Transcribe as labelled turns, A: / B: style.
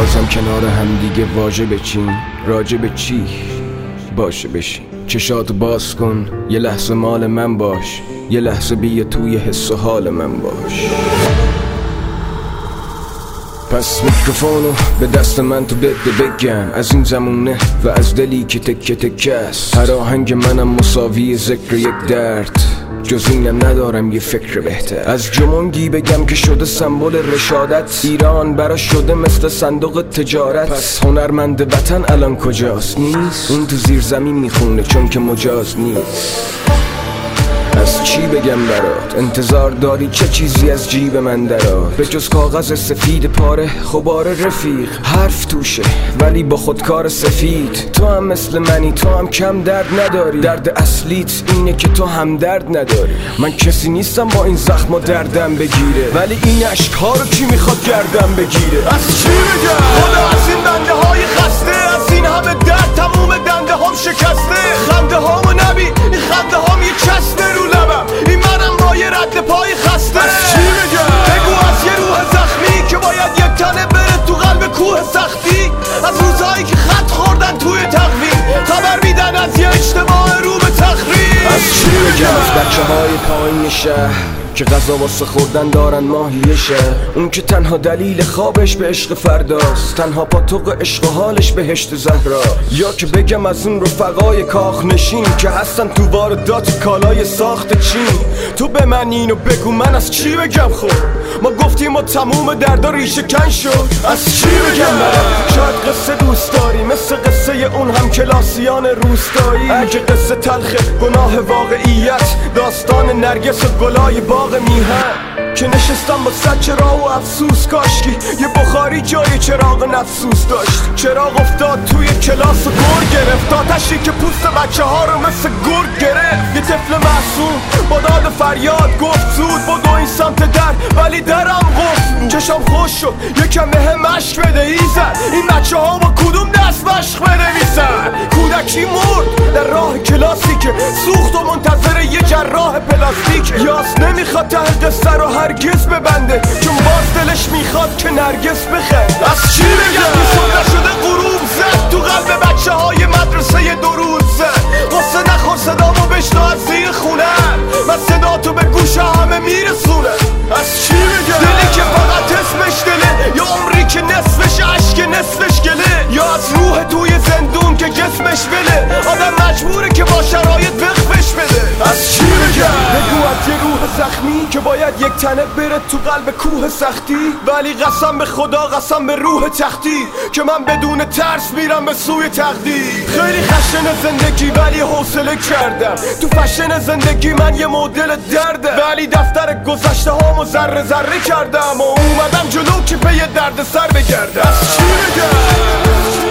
A: بازم کنار هم دیگه واژه بچین، راجع به چی باشه بشین. چشاتو باز کن، یه لحظه مال من باش، یه لحظه بیا توی حس و حال من باش. پس میکروفونو به دست من تو بده بگم، از این زمونه و از دلی که تکه تکه است. هر آهنگ منم مساوی ذکر یک درد، جز اینم ندارم یه فکر بهتر. از جمونگی بگم که شده سمبل رشادت، ایران برا شده مثل صندوق تجارت. پس هنرمند وطن الان کجاست؟ نیست. اون تو زیر زمین میخونه چون که مجاز نیست. از چی بگم برات؟ انتظار داری چه چیزی از جیب من درات؟ به جز کاغذ سفید پاره خبار رفیق، حرف توشه ولی با خودکار سفید. تو هم مثل منی، تو هم کم درد نداری، درد اصلیت اینه که تو هم درد نداری. من کسی نیستم با این زخم و دردم بگیره، ولی این عشق‌ها رو کی میخواد گردم بگیره؟ از چی بگم؟ خدا از این بنده های خسته، از این همه درد تموم دنده هم شکسته. خنده هامو نبی، این خنده هام یه چسبه رو لبم، این منم با یه رد پای خسته. از چی بگم؟ بگو از یه روح زخمی که باید یک تنه بره تو قلب کوه سختی. از روزهایی که خط خوردن توی تقویم، خبر میدن از یه اجتماع رو به تخریب. از چی بگم؟ از بچه های پایین شهر که غذا واسه خوردن دارن ماهیشه، اون که تنها دلیل خوابش به عشق فرداست، تنها پاتوق عشق و حالش بهشت زهرا. یا که بگم از اون رفقای کاخ نشین که هستن تو واردات کالای ساخت چین. تو به من اینو بگو من از چی بگم؟ خب ما گفتیم ما تموم دردا ریشه کن شد. از چی بگم برات؟ شاید قصه دوست داری مثل قصه اون هم کلاسیان روستایی. اگه قصه تلخه گناه واقعیت، داستان نرگس و گلای باغ میهن که نشستم با صد چراغ و افسوس. کاشکی یه بخاری جای چراغ نفسوس داشت. چراغ افتاد توی کلاس و گرگ گرفت، آتشی که پوست بچه ها رو مثل گرگ گرفت. یه طفل معصوم با داد فریاد گفت زود بدو این سمت در، ولی درم قفل بود. چشم خوش شد یکم بهم مشق بده ایزد، این بچه ها با کدوم دست مشق بنویسن؟ کودکی مرد در راه کلاسی که سوخت و منتظر یه جراح پلاستیک. یاس نمیخواد ته قصه رو هرگز ببنده، چون باز دلش میخواد که نرگس بخند. از چی بگم؟ صبح نشده غروب زد تو قلب بچه های مدرسه دروز زد. قصه نخور صدامو بشنو از زیر خونه، من صدا تو به گوش همه میرسونه. از چی بگم؟ دلی که فقط اسمش دله، یا عمری که نصفش عشق نصفش گله، یا از روح توی زندون که جسمش بله. آدم مجبوره که با شرایط وقفش بده. از چی بگم؟ بگو از یه روح زخمی که باید یک تنه بره تو قلب کوه سختی، ولی قسم به خدا قسم به روح تختی که من بدون ترس میرم به سوی تقدیر. خیلی خشن زندگی ولی حوصله کردم، تو فشن زندگی من یه مدل درده، ولی دفتر گذشته هامو ذره ذره کردم و اومدم جلو که پی درد سر بگردم. از چی بگم؟